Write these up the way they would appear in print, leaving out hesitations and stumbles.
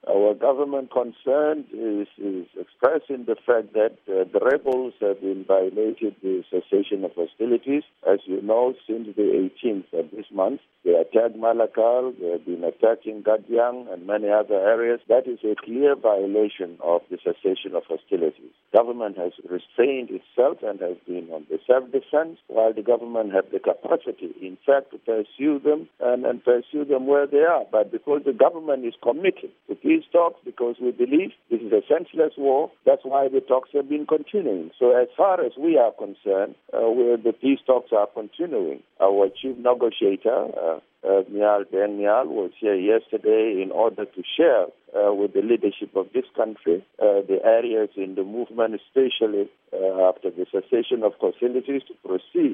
Our government concern is expressing the fact that the rebels have been violated the cessation of hostilities. As you know, since the 18th of this month, they attacked Malakal, they have been attacking Gadyang and many other areas. That is a clear violation of the cessation of hostilities. Government has restrained itself and has been on the self-defense, while the government have the capacity, in fact, to pursue them and pursue them where they are. But because the government is committed to peace talks, because we believe this is a senseless war, that's why the talks have been continuing. So as far as we are concerned, the peace talks are continuing. Our chief negotiator, Nyal Ben Nyal, was here yesterday in order to share with the leadership of this country the areas in the movement, especially after the cessation of hostilities, to proceed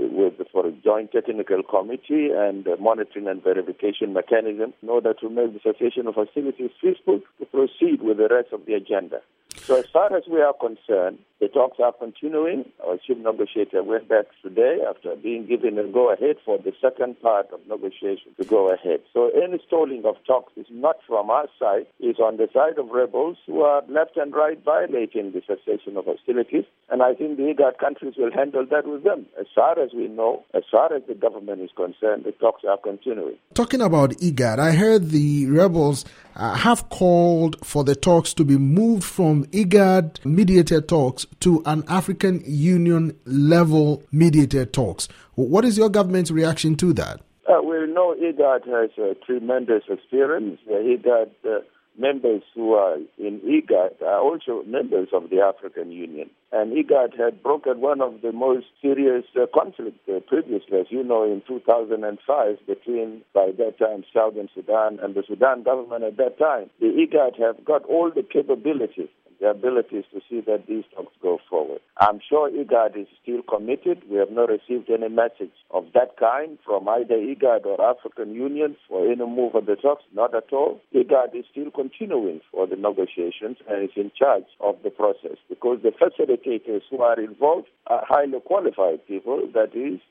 for a joint technical committee and monitoring and verification mechanism in order to make the cessation of hostilities feasible, to proceed with the rest of the agenda. So as far as we are concerned, the talks are continuing. Our chief negotiator went back today after being given a go-ahead for the second part of negotiation to go ahead. So any stalling of talks is not from our side, it's on the side of rebels who are left and right violating the cessation of hostilities. And I think the IGAD countries will handle that with them. As far as we know, as far as the government is concerned, the talks are continuing. Talking about IGAD, I heard the rebels have called for the talks to be moved from IGAD mediated talks to an African Union level mediated talks. What is your government's reaction to that? We know IGAD has a tremendous experience. IGAD members who are in IGAD are also members of the African Union. And IGAD had broken one of the most serious conflicts previously, as you know, in 2005 between, by that time, Southern Sudan and the Sudan government at that time. The IGAD have got all the capabilities, the abilities to see that these talks go forward. I'm sure IGAD is still committed. We have not received any message of that kind from either IGAD or African Union for any move of the talks, not at all. IGAD is still continuing for the negotiations and is in charge of the process because the facilitators who are involved are highly qualified people. That is,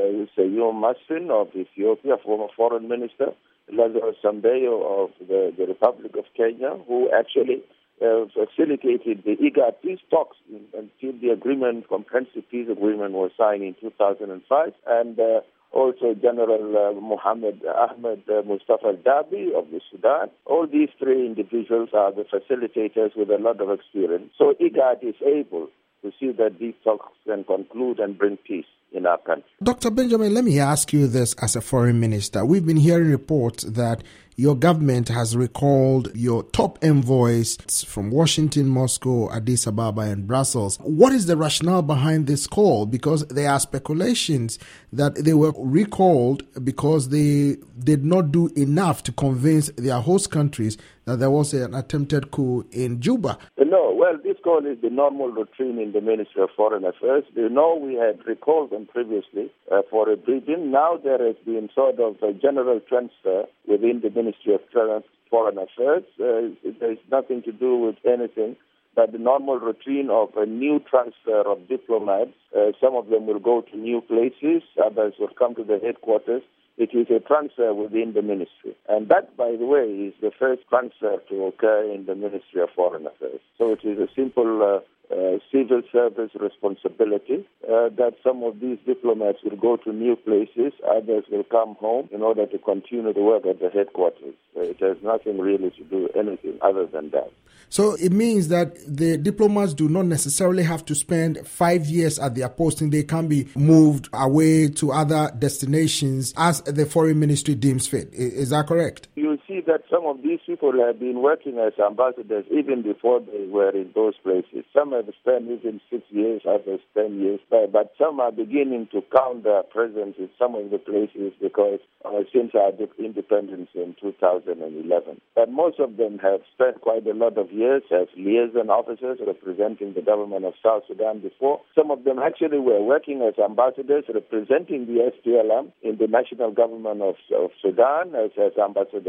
Seyum Masrin of Ethiopia, former foreign minister, Lazarus Sambeyo of the Republic of Kenya, who actually facilitated the IGAD peace talks until the agreement, comprehensive peace agreement, was signed in 2005, and also General Mohammed Ahmed Mustafa Dabi of the Sudan. All these three individuals are the facilitators with a lot of experience. So IGAD is able to see that these talks can conclude and bring peace in our country. Dr. Benjamin, let me ask you this as a foreign minister. We've been hearing reports that your government has recalled your top envoys from Washington, Moscow, Addis Ababa, and Brussels. What is the rationale behind this call? Because there are speculations that they were recalled because they did not do enough to convince their host countries that there was an attempted coup in Juba. No, well, this call is the normal routine in the Ministry of Foreign Affairs. You know, we had recalled them previously for a briefing. Now there has been sort of a general transfer within the Ministry of Foreign Affairs. There is nothing to do with anything but the normal routine of a new transfer of diplomats. Some of them will go to new places, others will come to the headquarters. It is a transfer within the ministry. And that, by the way, is the first transfer to occur in the Ministry of Foreign Affairs. So it is a simple civil service responsibility that some of these diplomats will go to new places, others will come home in order to continue the work at the headquarters. It has nothing really to do with anything other than that. So it means that the diplomats do not necessarily have to spend 5 years at their posting. They can be moved away to other destinations as the foreign ministry deems fit. Is that correct? You see that some of these people have been working as ambassadors even before they were in those places. Some have spent even 6 years, others 10 years. But some are beginning to count their presence in some of the places because since our independence in 2011. But most of them have spent quite a lot of years as liaison officers representing the government of South Sudan before. Some of them actually were working as ambassadors representing the SPLM in the national government of Sudan as ambassadors in their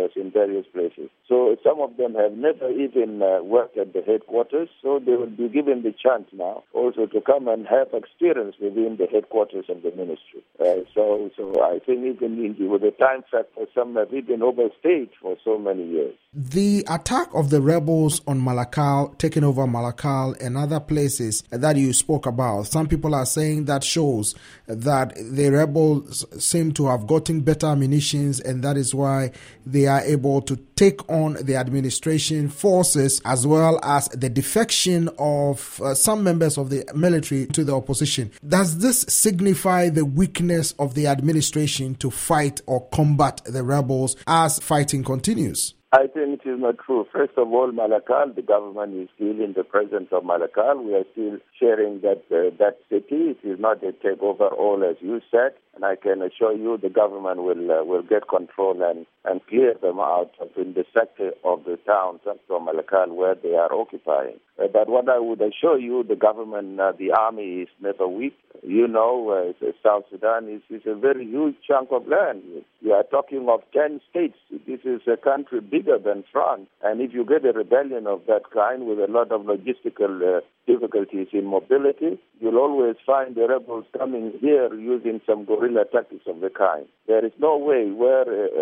various places. So some of them have never even worked at the headquarters, so they will be given the chance now also to come and have experience within the headquarters of the ministry. So I think even with the time factor, some have even overstayed for so many years. The attack of the rebels on Malakal, taking over Malakal and other places that you spoke about, some people are saying that shows that the rebels seem to have gotten better ammunitions, and that is why they are able to take on the administration forces as well as the defection of some members of the military to the opposition. Does this signify the weakness of the administration to fight or combat the rebels as fighting continues? I think it is not true. First of all, Malakal, the government is still in the presence of Malakal. We are still sharing that city. It is not a takeover all as you said. And I can assure you the government will get control and clear them out in the sector of the towns from Malakal where they are occupying. But what I would assure you, the government, the army is never weak. You know, South Sudan is a very huge chunk of land. We are talking of 10 states. This is a country bigger than France. And if you get a rebellion of that kind with a lot of logistical difficulties in mobility, you'll always find the rebels coming here using some guerrilla tactics of the kind. There is no way where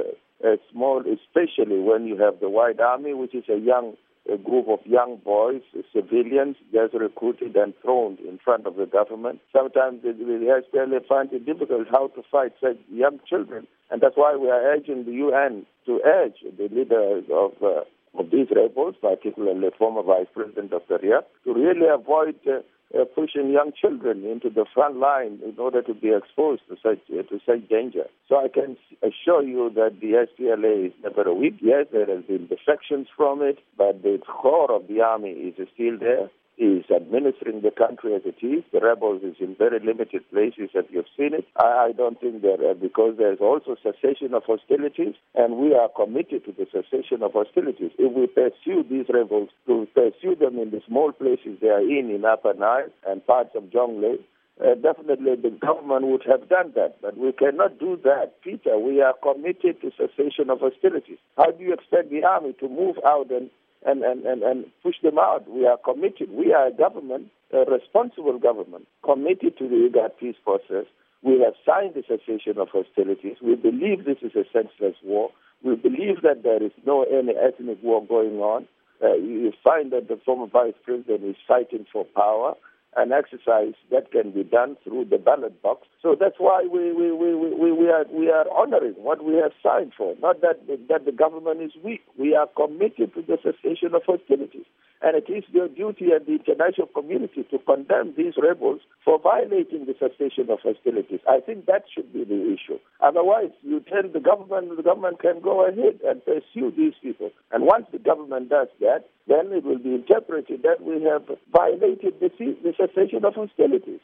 a small, especially when you have the White Army, which is a group of young boys, civilians, just recruited and thrown in front of the government. Sometimes the SPLA find it difficult how to fight such young children, and that's why we are urging the UN to urge the leaders of these rebels, particularly the former Vice President of Syria, to really avoid pushing young children into the front line in order to be exposed to such danger. So I can assure you that the SPLA is never weak. Yes, there has been defections from it, but the core of the army is still there. Is administering the country as it is. The rebels is in very limited places, as you've seen it. I don't think that because there's also cessation of hostilities, and we are committed to the cessation of hostilities. If we pursue these rebels, to pursue them in the small places they are in Upper Nile and parts of Jonglei, definitely the government would have done that. But we cannot do that. Peter, we are committed to cessation of hostilities. How do you expect the army to move out and push them out? We are committed. We are a government, a responsible government, committed to the IGAD peace process. We have signed the cessation of hostilities. We believe this is a senseless war. We believe that there is no any ethnic war going on. You find that the former vice president is fighting for power, an exercise that can be done through the ballot box. So that's why we are honoring what we have signed for. Not that the government is weak. We are committed to the cessation of hostilities. And it is their duty and the international community to condemn these rebels for violating the cessation of hostilities. I think that should be the issue. Otherwise, you tell the government can go ahead and pursue these people. And once the government does that, then it will be interpreted that we have violated the cessation of hostilities.